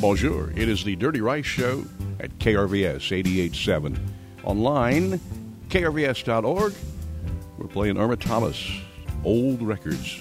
Bonjour. It is the Dirty Rice Show at KRVS 88.7. Online, krvs.org. We're playing Irma Thomas, Old Records.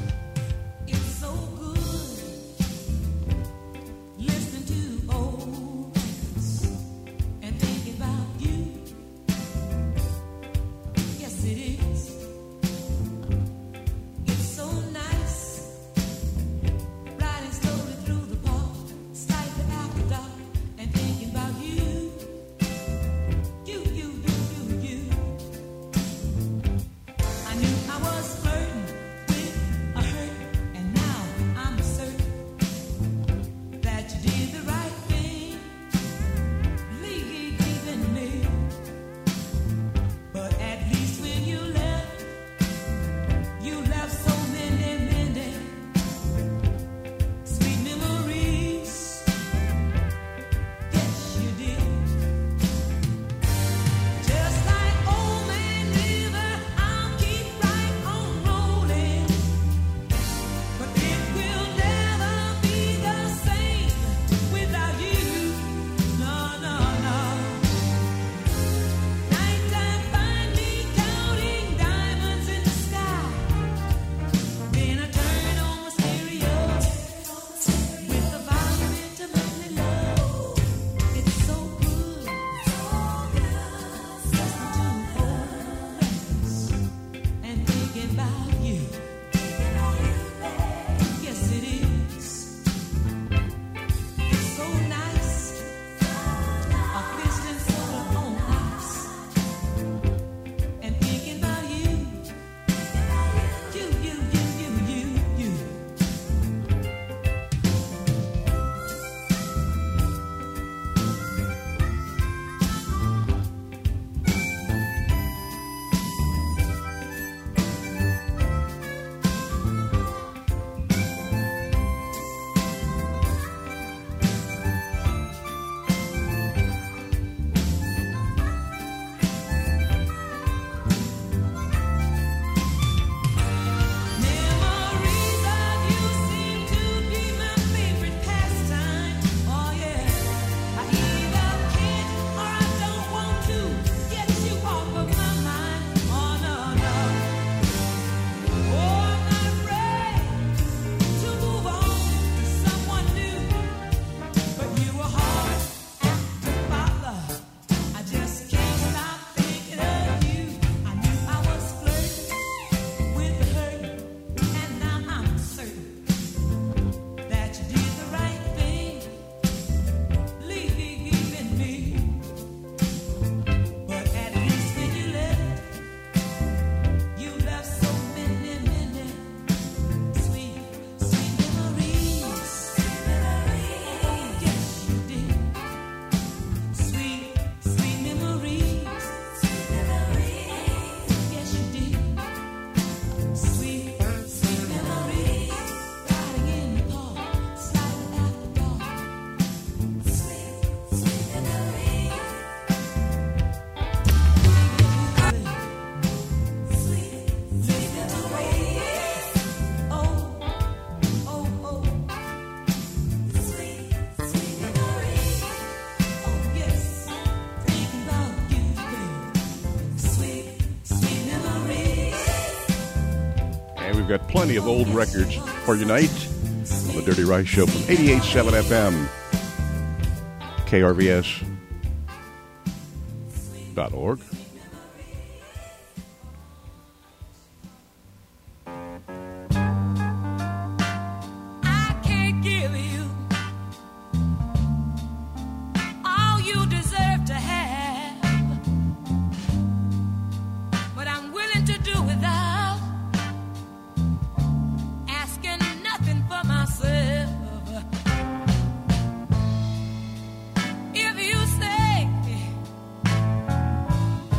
We've got plenty of old records for you tonight on the Dirty Rice Show from 88.7 FM, krvs.org. If you say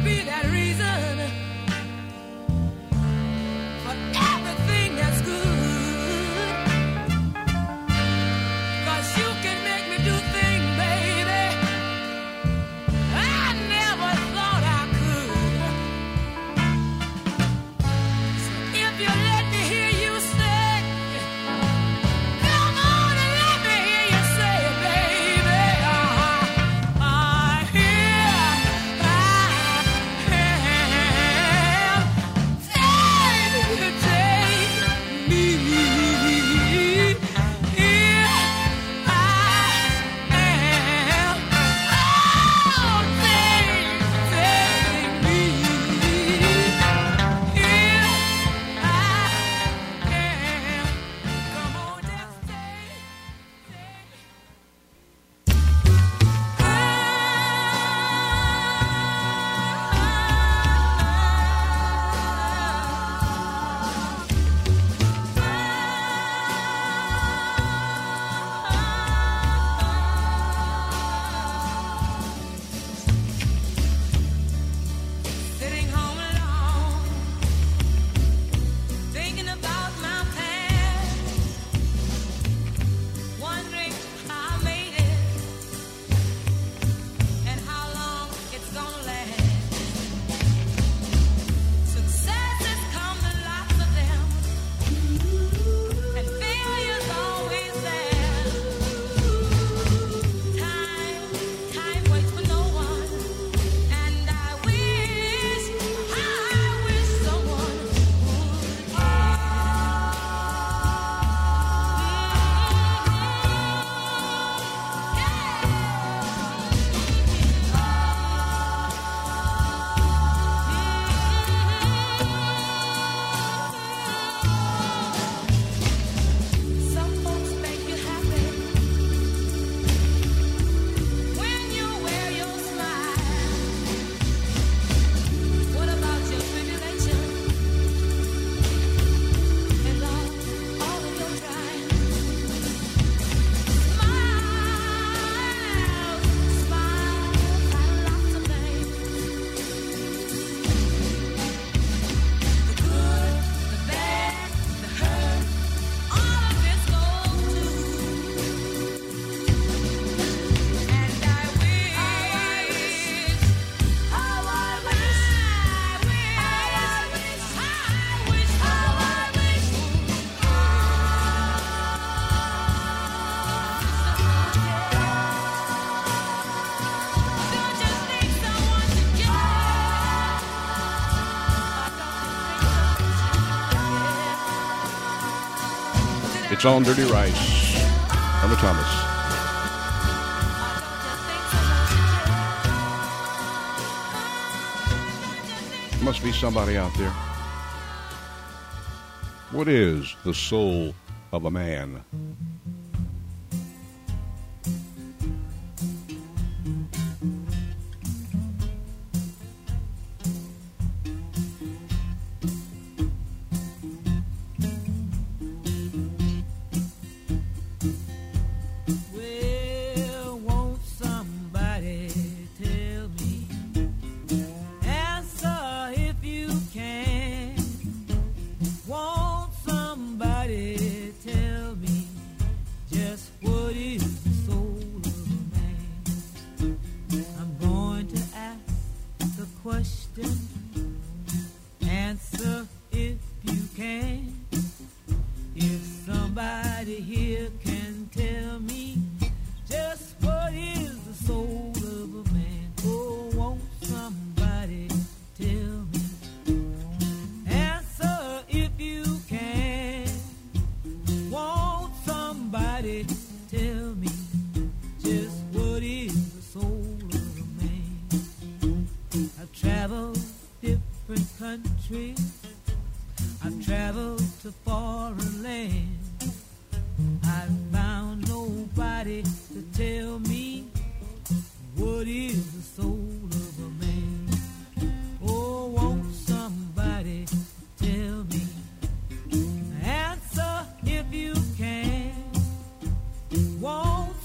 It's on Dirty Rice. Irma Thomas. Must be somebody out there. What is the soul of a man?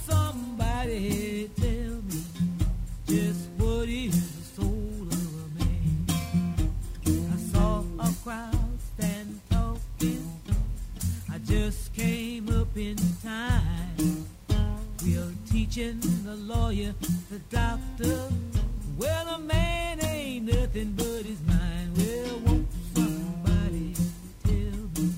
Tell me just what is the soul of a man? the doctor, well, a man ain't nothing but his mind. Well, won't somebody tell me?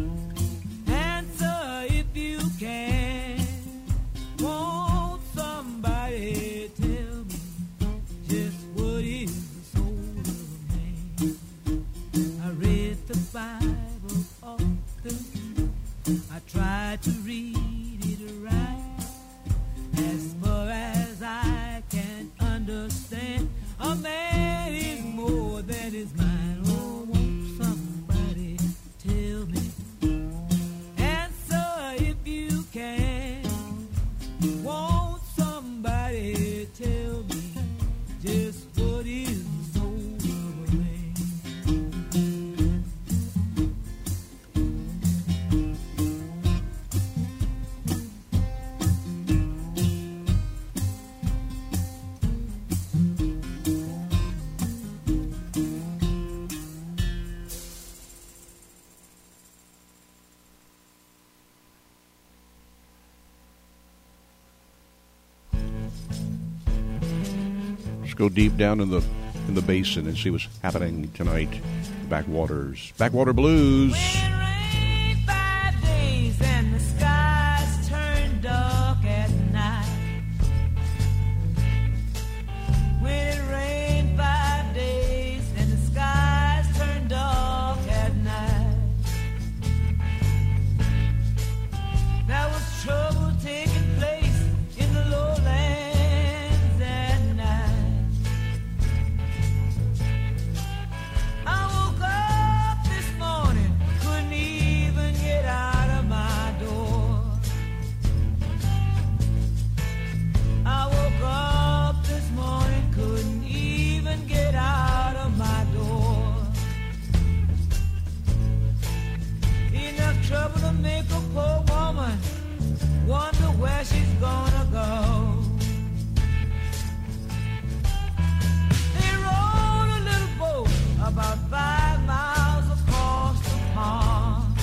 Answer if you can. Won't somebody tell me just what is the soul of a man? I read the Bible often. I tried to read it right. As far as I can understand, a man is more than his mind. Oh, won't somebody tell me? Answer if you can. Won't somebody tell me just what is the soul of a man? Go deep down in the basin and see what's happening tonight. Backwater Blues. When it rained 5 days and the skies turned dark at night. When it rained 5 days and the skies turned dark at night. There was trouble taking place in the lowlands at night. I woke up this morning, couldn't even get out of my door. I woke up this morning, couldn't even get out of my door. Enough trouble to make a poor woman wonder where she's gonna go. They rowed a little boat about 5 miles across the pond.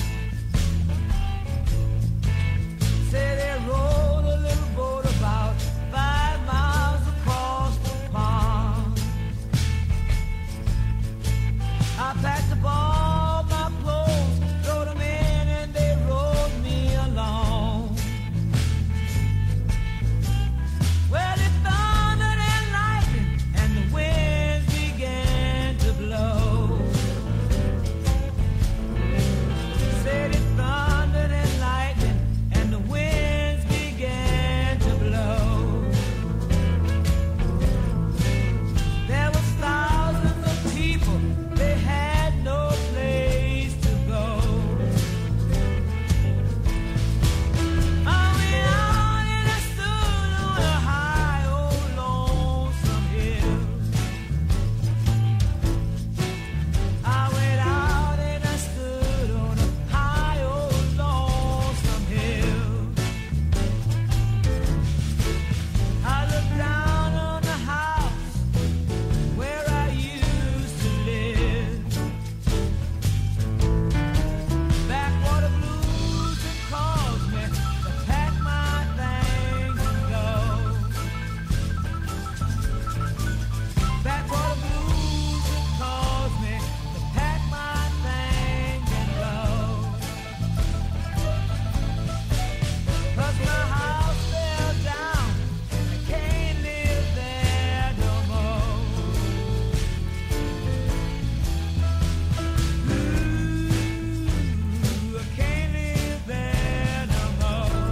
Say they rowed a little boat about 5 miles across the pond. I packed up all my clothes, threw them in, and they rowed me along. Well, it thundered and lightened, and the winds began to blow. Said it thundered and lightened, and the winds began to blow. There was thousands of people, they had no place to go. I went out and I stood on a high old lonesome hill. I went out and I stood on a high old lonesome hill. I looked down on the house where I used to live. Backwater blues and caused me to pack my things and go. Backwater blues and caused me to pack my things and go. 'Cause my house fell down, I can't live there no more. Ooh, I can't live there no more.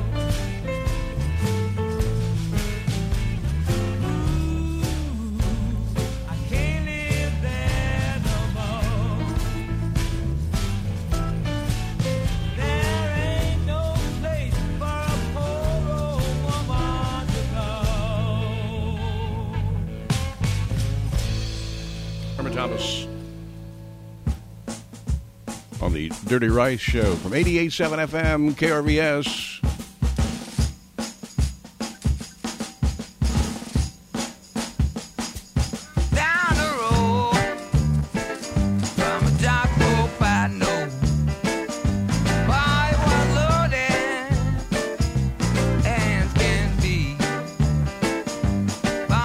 Ooh, I can't live there no more. There ain't no place for a poor old woman to go. Irma Thomas on the Dirty Rice Show from 88.7 FM KRVS. Down the road from a dark hope I know. Boy, was loaded as can be. Boy,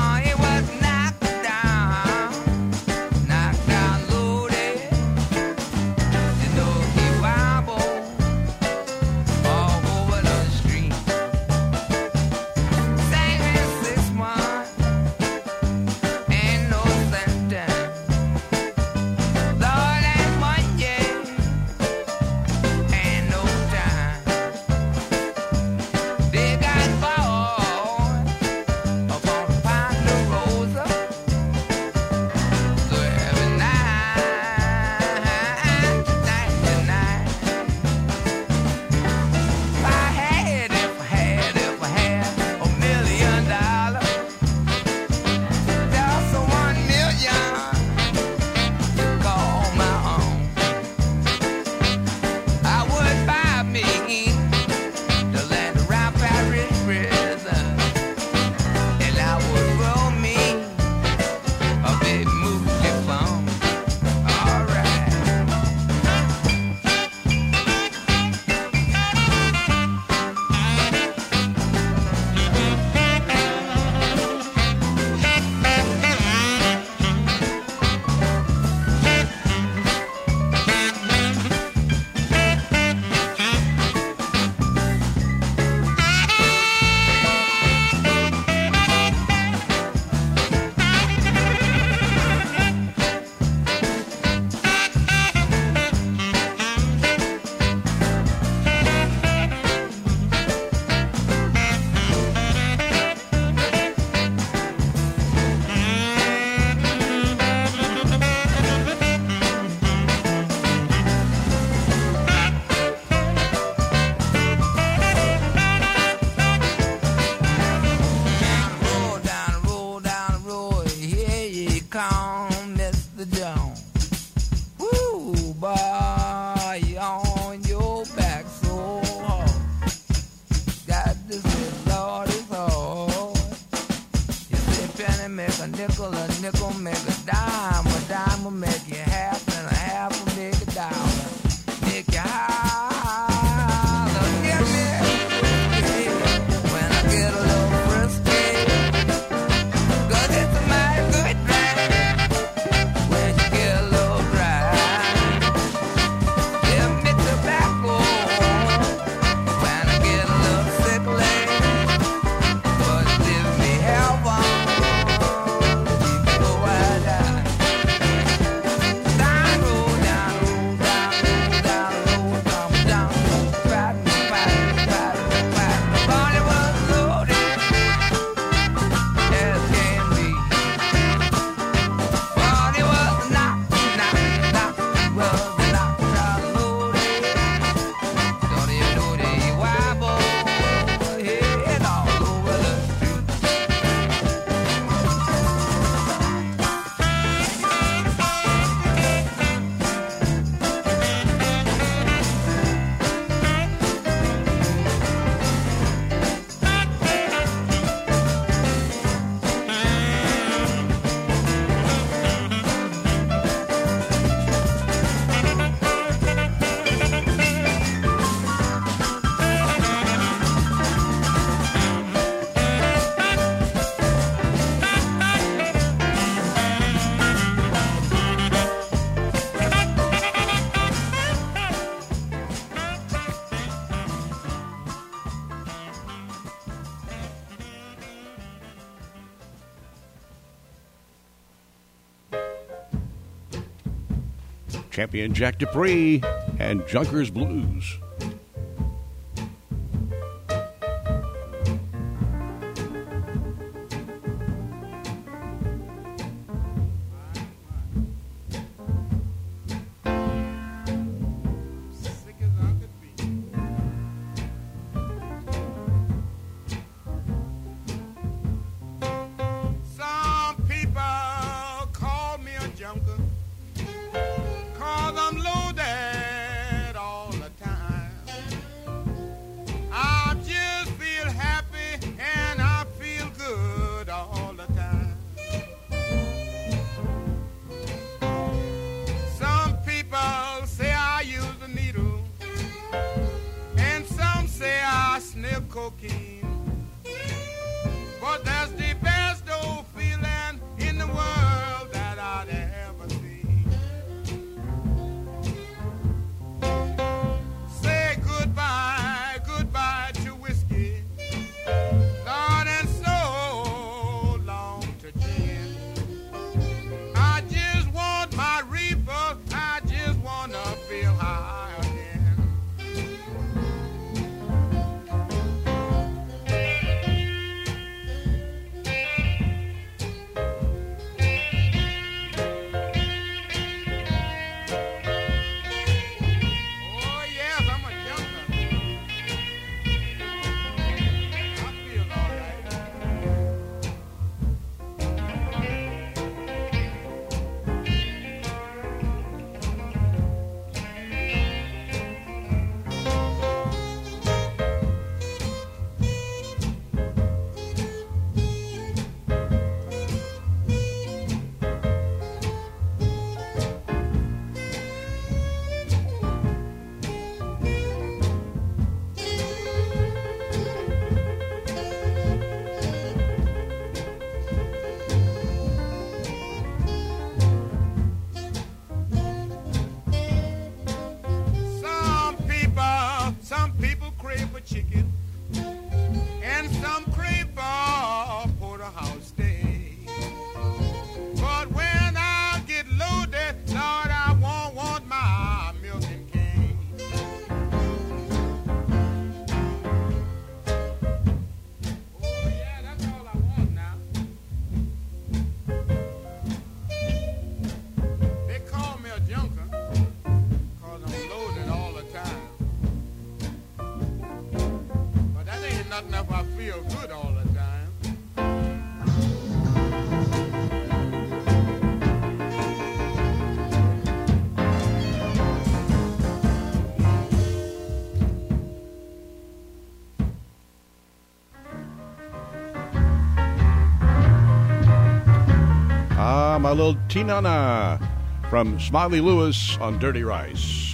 Mr. Jones. Woo, boy, you on your back so hard. Got to say, Lord, it's hard. You say penny make a nickel make a dime will make you half, and a half will make a dollar. Make you holler, give me when I get a little frisky. 'Cause it's a mighty good thing when you get a little dry. Give me tobacco when I get a little sickly. But it gives me heaven. Champion Jack Dupree and Junkers Blues. about a little Tinana from Smiley Lewis on Dirty Rice.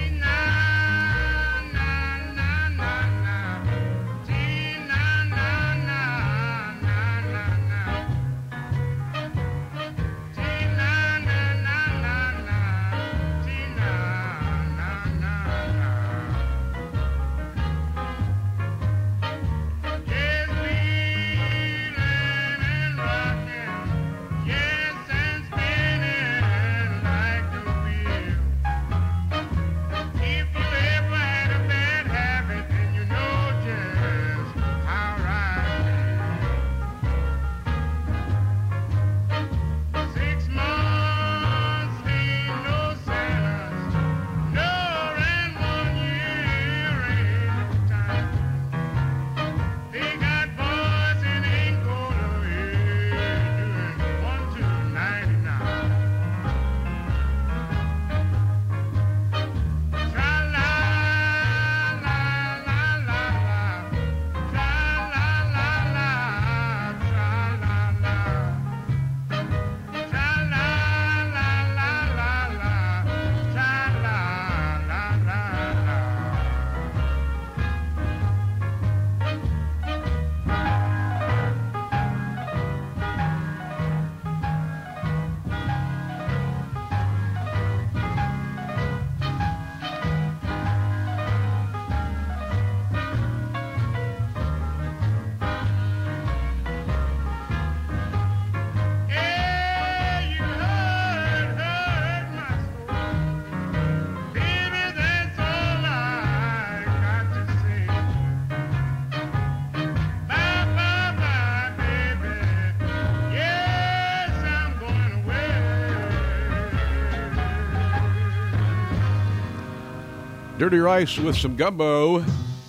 Dirty Rice with some gumbo.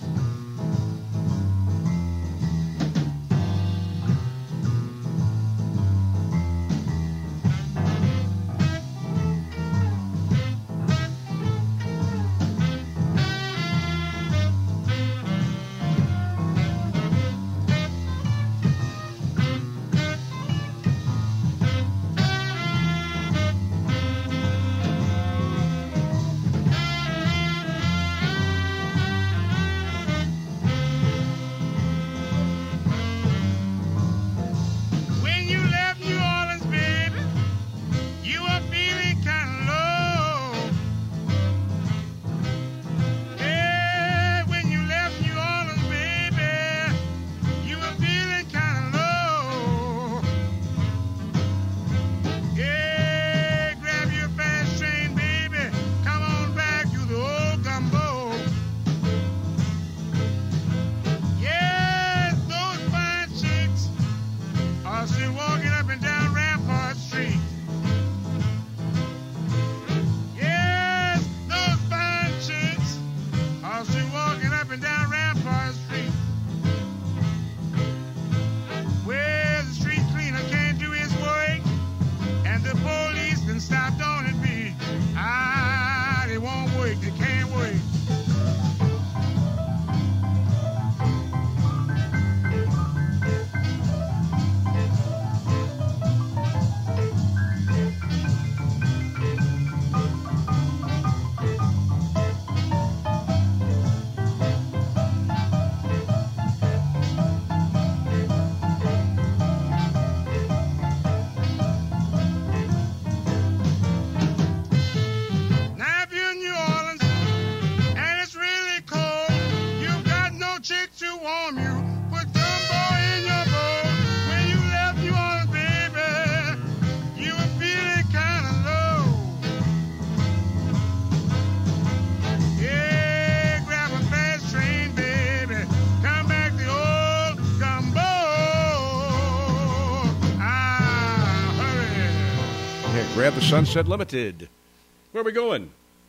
Grab the Sunset Limited. Where are we going?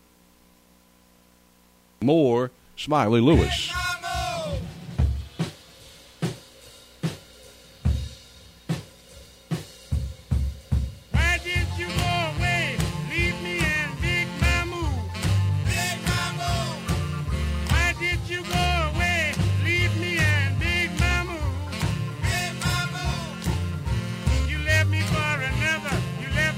More Smiley Lewis. Why did you go away? Leave me and dig my move. Dig my move. Why did you go away? Leave me and dig my move. Dig my move. You left me for another. You left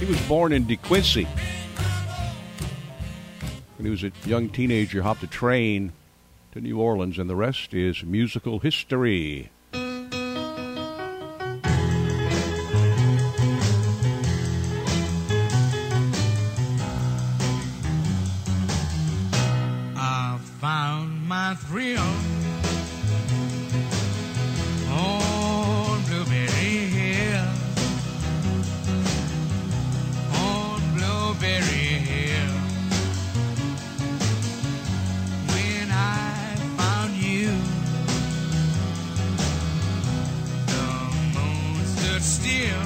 He was born in DeQuincy. When he was a young teenager, hopped a train to New Orleans, and the rest is musical history. I found my thrill on Blueberry Hill, on Blueberry Hill. When I found you, the moon stood still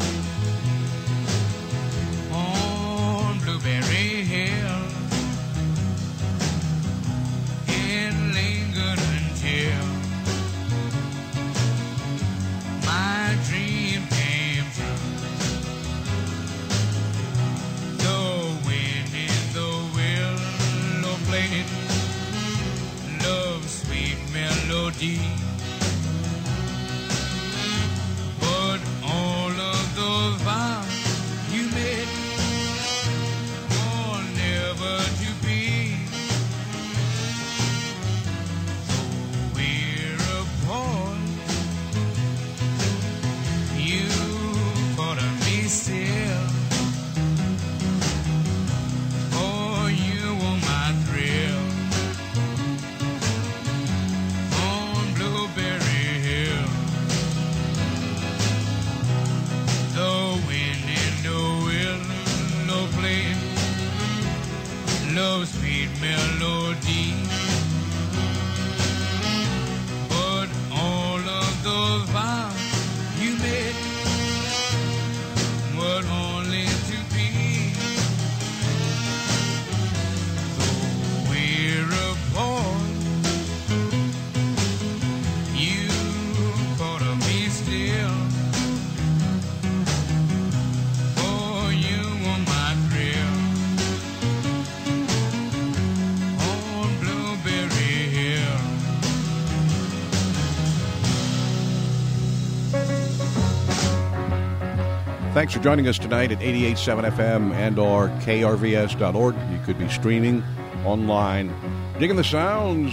on Blueberry Hill. And lingered until my dream came true. The wind in the willow played love's sweet melody, but all of those vows you made were never to be. Still, oh, you were my thrill on Blueberry Hill. The wind in the willow played love's sweet melody, but all of those vows you made were only to be. So we're apart. You caught me still. Oh, you were my thrill on Blueberry Hill. Thanks for joining us tonight at 88.7 FM and or krvs.org. You could be streaming online. Digging the sounds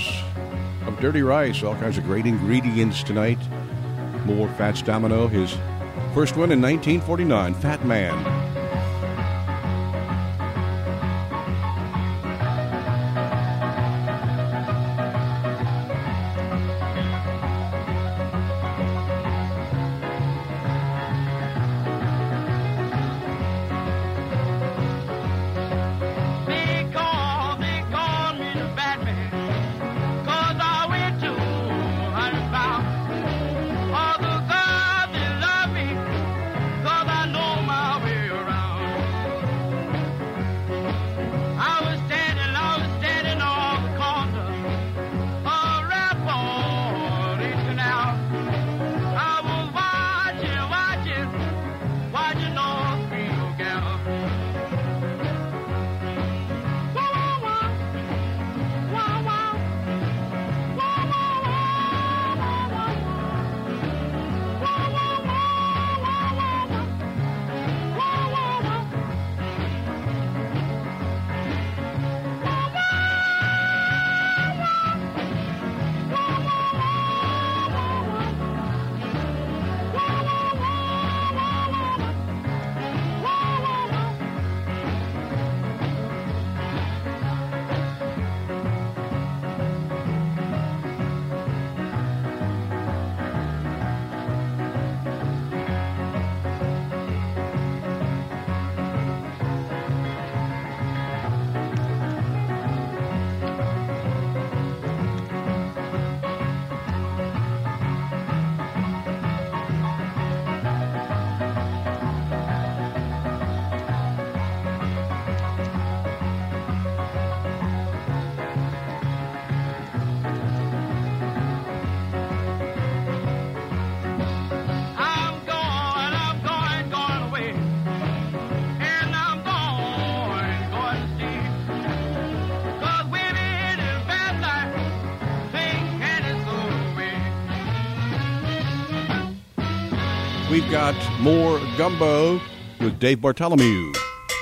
of Dirty Rice. All kinds of great ingredients tonight. More Fats Domino. His first one in 1949, Fat Man. We've got more gumbo with Dave Bartholomew.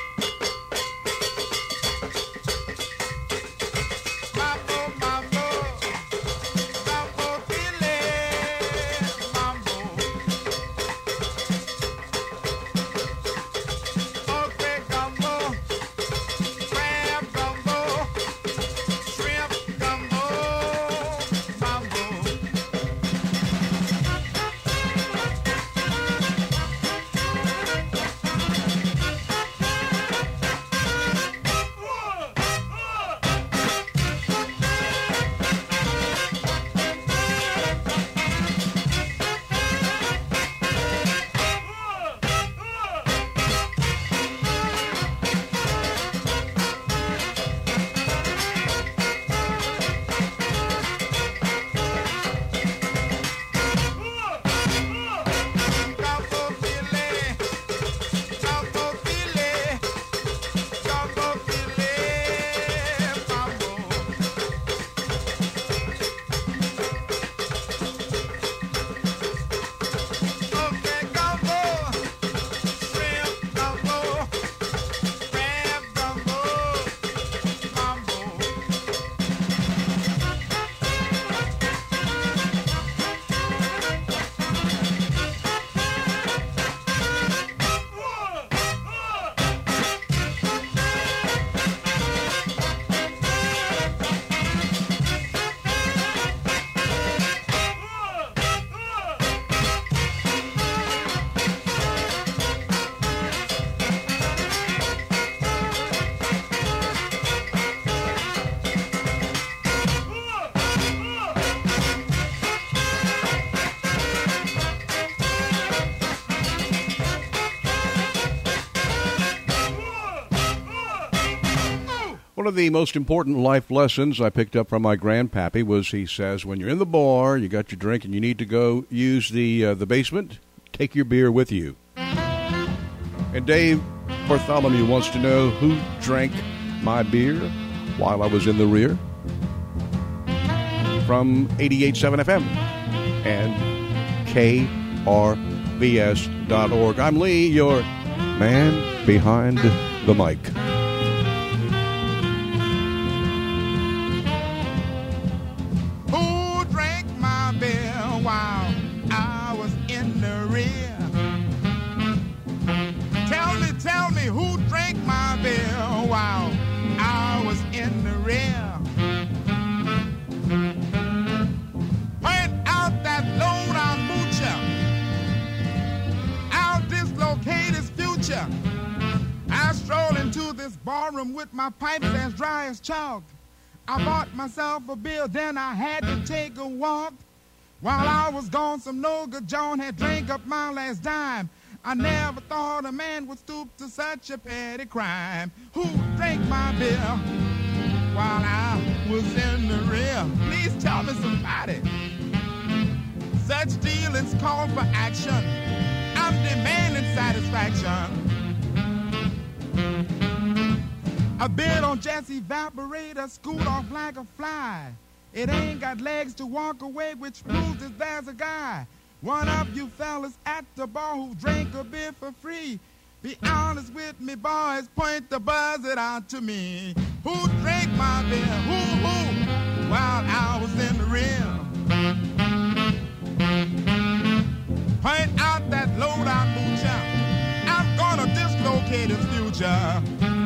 One of the most important life lessons I picked up from my grandpappy was, he says, when you're in the bar, you got your drink, and you need to go use the basement, take your beer with you. And Dave Bartholomew wants to know who drank my beer while I was in the rear. From 88.7 FM and KRVS.org. I'm Lee, your man behind the mic. Barroom with my pipes as dry as chalk. I bought myself a beer, then I had to take a walk. While I was gone, some no-good John had drank up my last dime. I never thought a man would stoop to such a petty crime. Who drank my beer while I was in the rear? Please tell me somebody. Such dealings call for action. I'm demanding satisfaction. A bid on just evaporator, scoot off like a fly. It ain't got legs to walk away, which proves that there's a guy. One of you fellas at the bar who drank a beer for free. Be honest with me, boys, point the buzzer out to me. Who drank my beer? Who? While I was in the rear. Point out that low-down moocher. I'm gonna dislocate his future.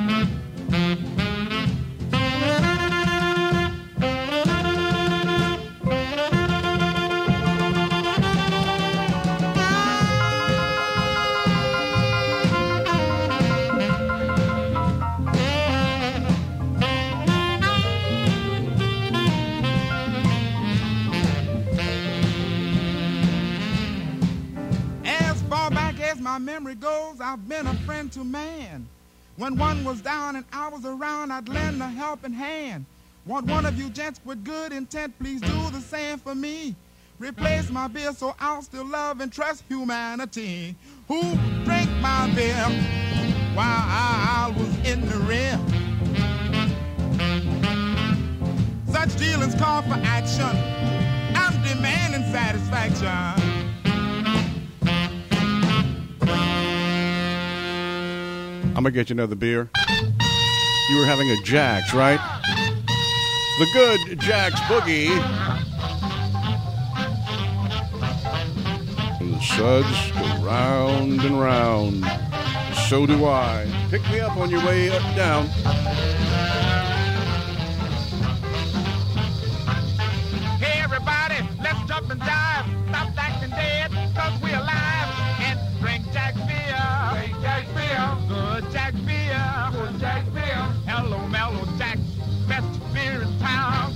As far back as my memory goes, I've been a friend to man. When one was down and I was around, I'd lend a helping hand. Want one of you gents with good intent, please do the same for me. Replace my beer so I'll still love and trust humanity. Who drank my beer while I was in the rear? Such dealings call for action. I'm demanding satisfaction. I'm going to get you another beer. You were having a Jack's, right? The good Jack's Boogie. And the suds go round and round. So do I. Pick me up on your way up down. Hey everybody, let's jump and dive. Stop acting dead, cause we're alive. And drink Jack's beer. Drink Jack's beer. Good Jack's beer. Good Jack's beer. Hello, mellow Jack's, best beer in town.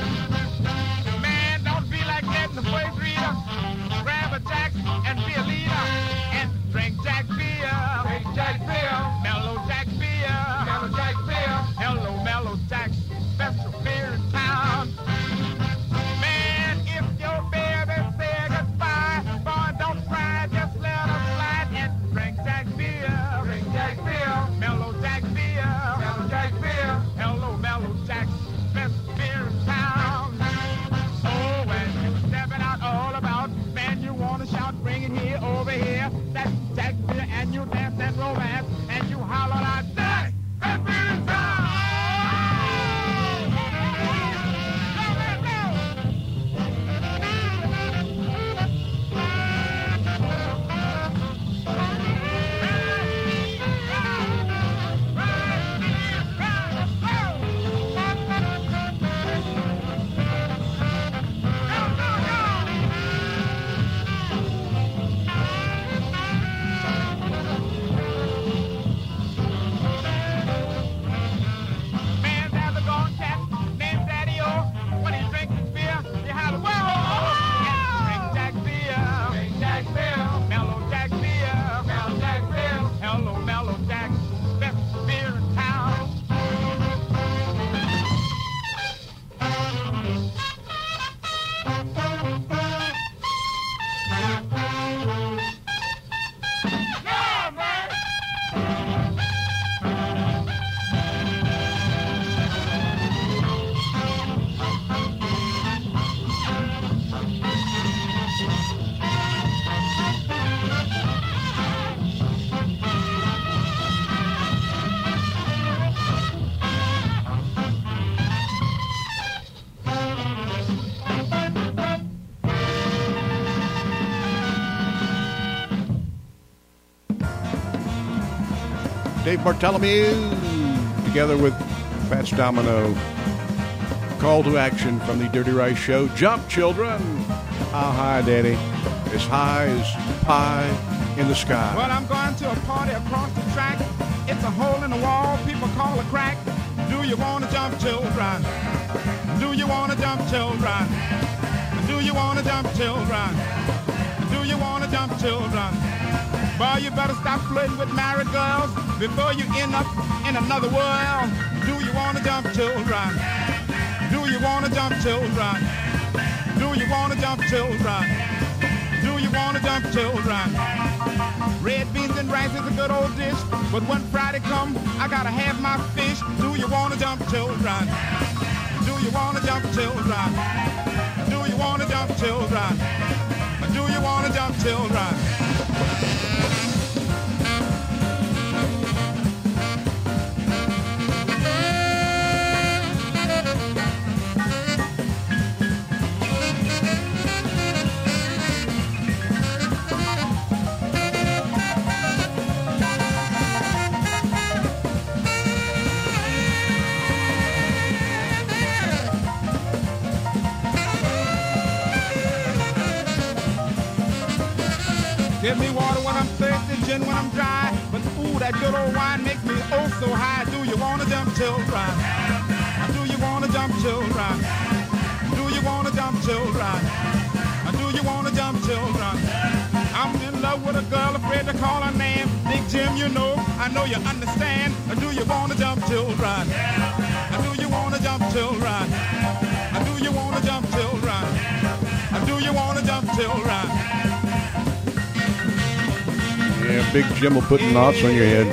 Man, don't be like that in the first reader. Grab a Jack's and be a leader. And drink Jack's beer. Drink Jack's beer. Mellow Jack's beer. Mellow Jack's beer. Hello, mellow Jack's, best beer in town. Man, if your baby say goodbye, boy, don't cry, just let her slide and drink Jack's beer. Drink Jack's beer. Mellow Jack's beer. Mellow Jack's beer. Hello, mellow Jack's, best beer in town. Oh, when you stepping out all about, man, you wanna shout, bring it here, over here. That's Jack's beer, and you dance and romance, and you holler out, Jack, best beer in town. Dave Bartholomew, together with Fats Domino. Call to action from the Dirty Rice Show. Jump, children. How high, Daddy? As high as pie in the sky. Well, I'm going to a party across the track. It's a hole in the wall, people call a crack. Do you want to jump, children? Do you want to jump, children? Do you want to jump, children? Do you want to jump, children? Boy, you better stop flirting with married girls before you end up in another world. Do you want to jump, children? Do you want to jump, children? Do you want to jump, children? Do you want to jump, children? Red beans and rice is a good old dish, but when Friday come, I gotta have my fish. Do you want to jump, children? Do you want to jump, children? Do you want to jump, children? Do you want to jump, children? Give me water when I'm thirsty, gin when I'm dry. But ooh, that good old wine makes me oh so high. Do you wanna jump, children? Do you wanna jump, children? Do you wanna jump, children? Do you wanna jump, children? I'm in love with a girl, afraid to call her name. Big Jim, you know, I know you understand. Do you wanna jump, children? Do you wanna jump, children? Do you wanna jump, children? Do you wanna jump, children? Yeah, Big Jim will put knots on your head.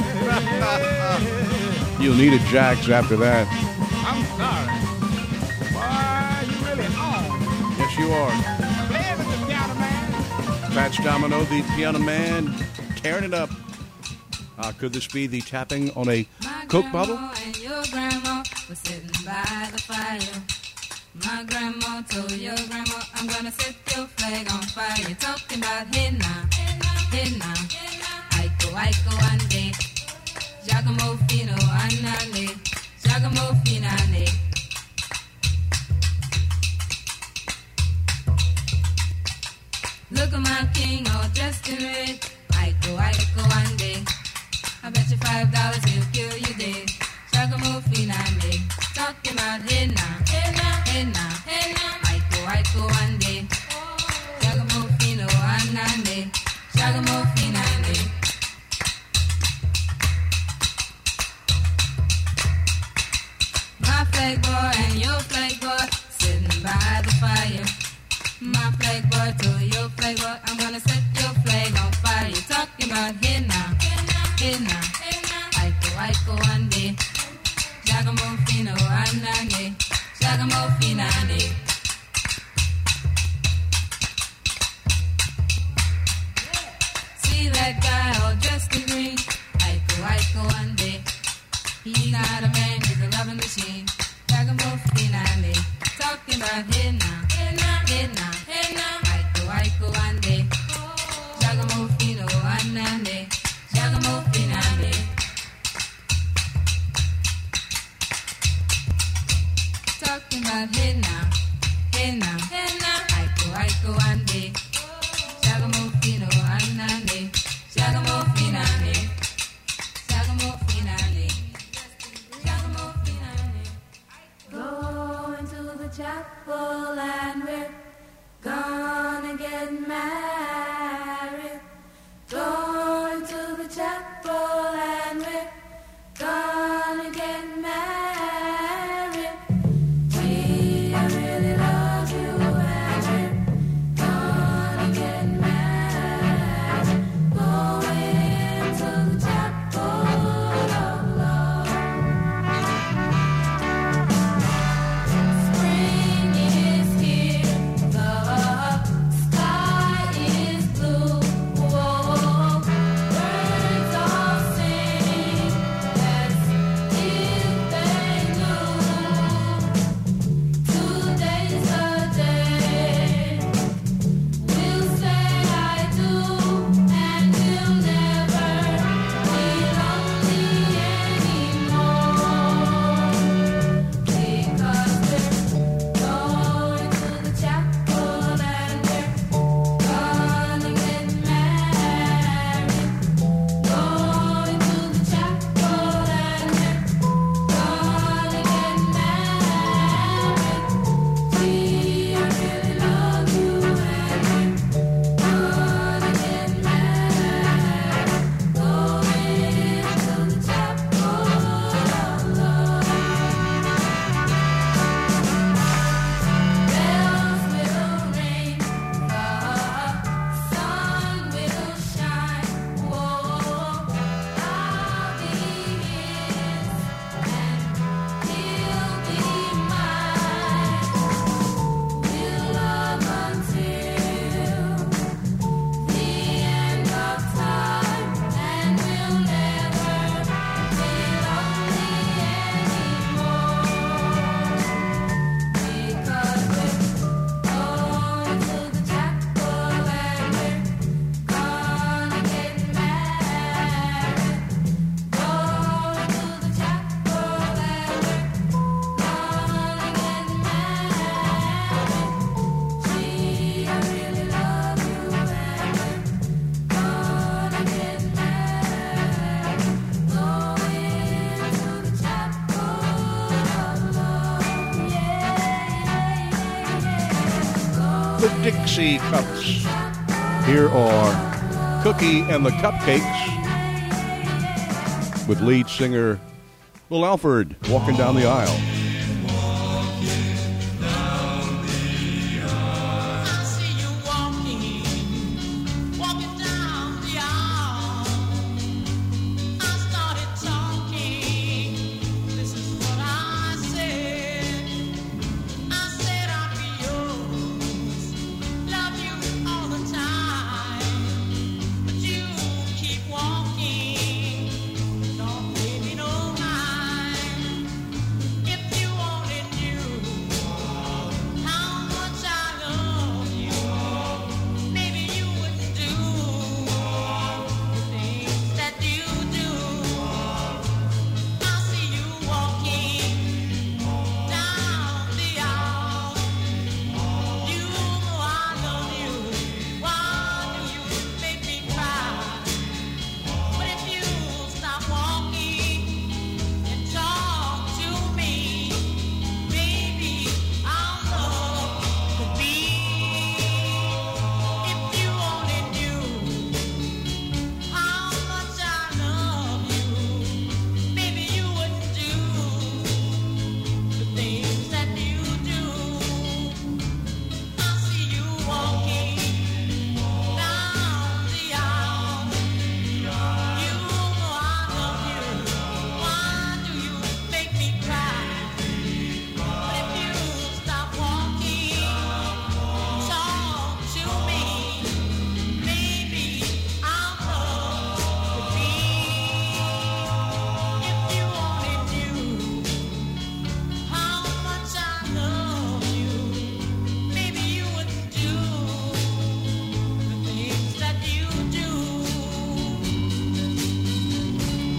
You'll need a Jack's after that. I'm sorry. Boy, you really on. Yes, you are. Play with the piano man. Fats Domino, the piano man, tearing it up. Could this be the tapping on a Coke bottle? My grandma and your grandma were sitting by the fire. My grandma told your grandma, I'm gonna set your flag on fire. You're talking about hey now, Aiko, Aiko, ande. Giacomo Fino, anale. Giacomo Finale. Look at my king all dressed in red. Aiko, Aiko, ande. I bet you $5 he'll kill you dead. Giacomo Finale. Talking about hey now, Aiko, Aiko, ande. Giacomo Fino, anale. Giacomo Finale. My flag boy and your flag boy sitting by the fire. My flag boy to your flag boy, I'm gonna set your flag on fire. You're talking about hey now, Aiko, Aiko, ande. Giacomo Fino, anane. Giacomo Finale. See that guy all dressed in green? Aiko, Aiko, ande. He's not a man, he's a loving machine. Giacomo Finale. Talking about hey now, Aiko, Aiko, ande. Giacomo Fino, anane. Giacomo Finale. Talking about hey now, Aiko, Aiko, ande. Giacomo Fino, anane. Giacomo Finale. Giacomo Finale. Giacomo Finale. Going to the chapel and we're gonna get married. Going to the chapel and we're gonna get married. We really love you and we're gonna get married. Going to the chapel of love. Spring is here, the sky is blue. Whoa, birds all sing as if they knew. Today's the day we'll say I do, and we'll never be lonely anymore. Because we're going to the chapel and we're gonna get married. Going to the chapel and we're gonna get married. Gee, I really love you and we're gonna get married. Going to the chapel of love. Bells will ring, the sun will shine. Whoa, I'll be his and he'll be mine. We'll love until the end of time, and we'll never be lonely anymore. Because we're going to the chapel and we're gonna get married. Going to the chapel and we're gonna get married. Gee, I really love you and we're gonna get married. Going to the chapel of love. The Dixie Cups. Here are Cookie and the Cupcakes with lead singer Will Alford walking down the aisle. I see you walking down the aisle. I started talking. This is what I said. I said I'd be yours, love you all the time. But you keep walking.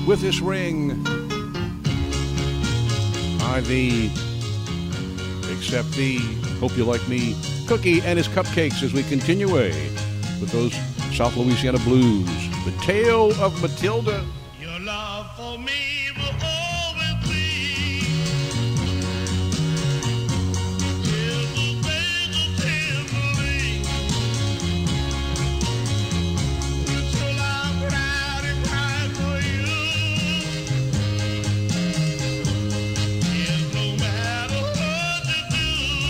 with this ring. I thee, accept thee. Hope you like me. Cookie and his cupcakes as we continue away with those South Louisiana blues. The Tale of Matilda. Your love for me will always be tenderly. Until I'm proud and cry for you. Yes, no matter what you do.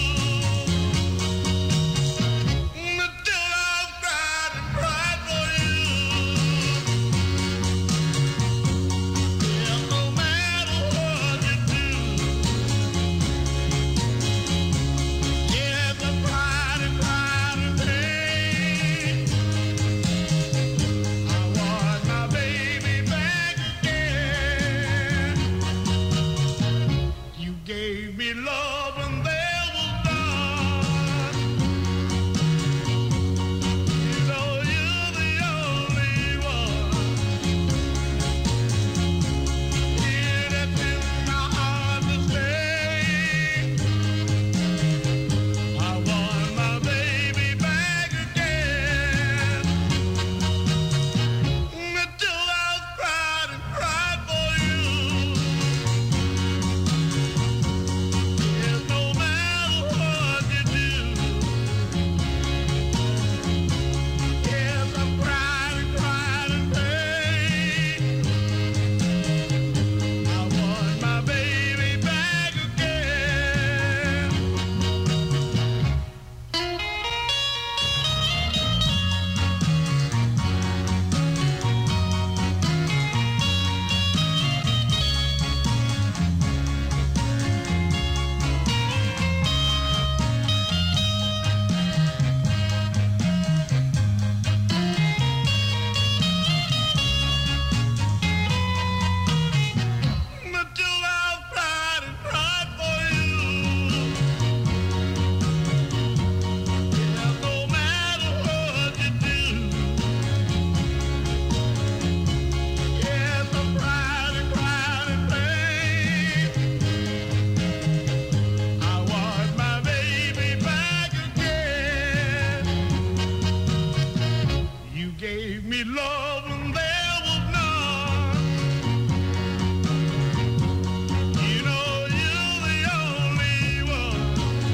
Until I've cried and cried for you. Yeah, no matter what you do. Yes, I've cried and pain. I want my baby back again. You gave me love and there was none. You know you're the only one. Here that's in my heart to stay. I want my baby back again. Until I've cried and cried for you. Yes, no matter what you do. Yes, I've cried and pain. I want my baby back again. Until I've cried and cried for you. Yeah, no matter what you do. Yes, I've cried and pain. I want my baby back again. You gave me love and there was none. You know you're the only one.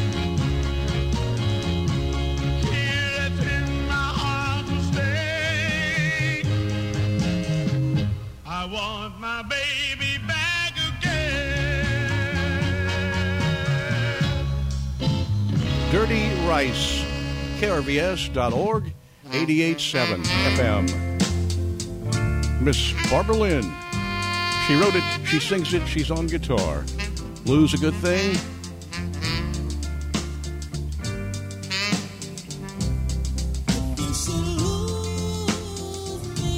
Here it's in my heart to stay. I want my baby back again. Dirty Rice, KRVS.org, 88.7 FM. Miss Barbara Lynn. She wrote it, she sings it, she's on guitar. Blues a good thing? You should lose me.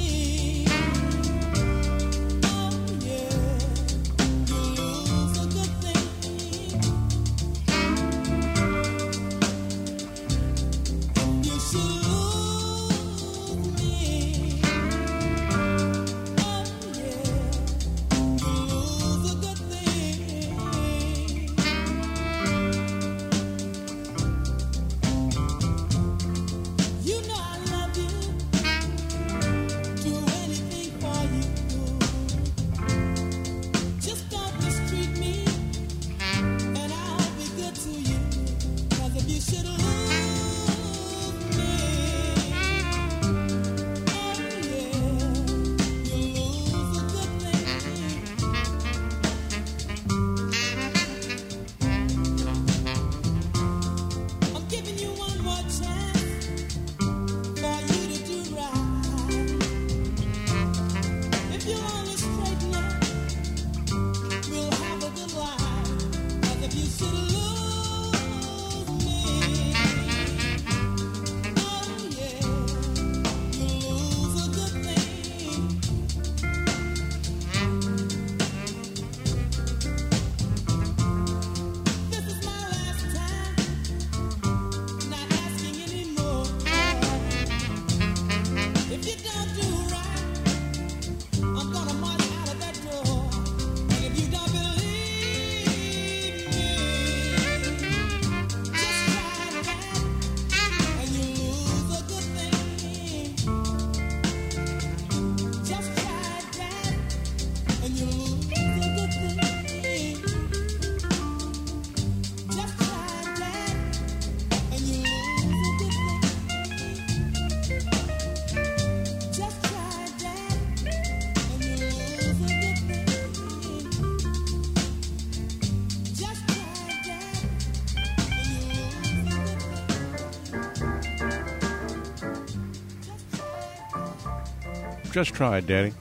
Oh yeah, you lose a good thing. You should lose me. Oh yeah, you lose a good thing. Just try it, Daddy.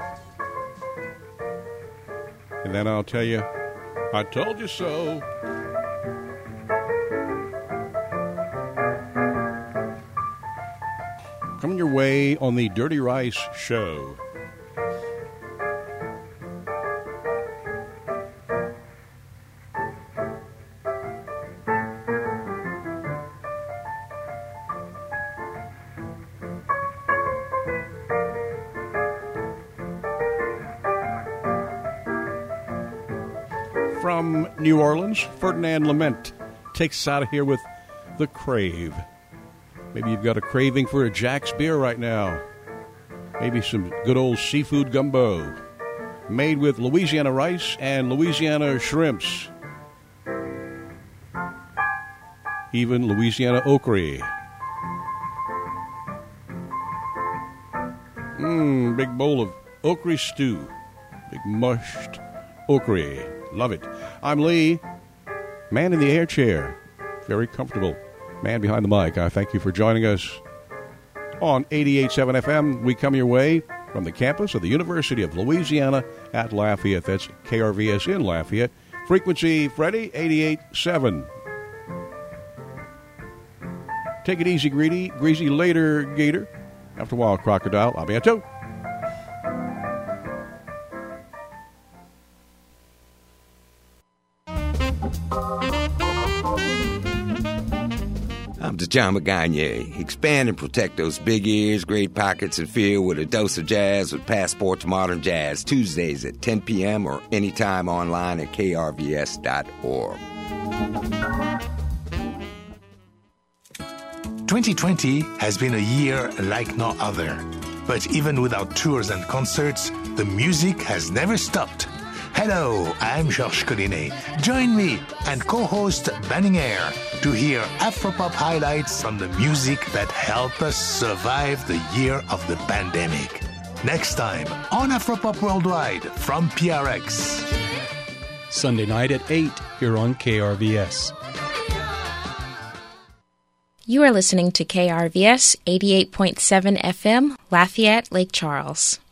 And then I'll tell you, I told you so. Coming your way on the Dirty Rice Show. From New Orleans, Ferdinand Lament takes us out of here with The Crave. Maybe you've got a craving for a Jack's beer right now. Maybe some good old seafood gumbo made with Louisiana rice and Louisiana shrimps. Even Louisiana okra. Big bowl of okra stew. Big mushed okra. Love it. I'm Lee, man in the air chair. Very comfortable. Man behind the mic. I thank you for joining us on 88.7 FM. We come your way from the campus of the University of Louisiana at Lafayette. That's KRVS in Lafayette. Frequency, Freddie, 88.7. Take it easy, greasy later, Gator. After a while, Crocodile. A bientôt. I'm John McGagne. Expand and protect those big ears, great pockets, and feel with a dose of jazz with Passport to Modern Jazz, Tuesdays at 10 p.m. or anytime online at krvs.org. 2020 has been a year like no other. But even without tours and concerts, the music has never stopped. Hello, I'm Georges Collinet. Join me and co-host Banning Air to hear Afropop highlights from the music that helped us survive the year of the pandemic. Next time on Afropop Worldwide from PRX. Sunday night at 8 here on KRVS. You are listening to KRVS 88.7 FM, Lafayette, Lake Charles.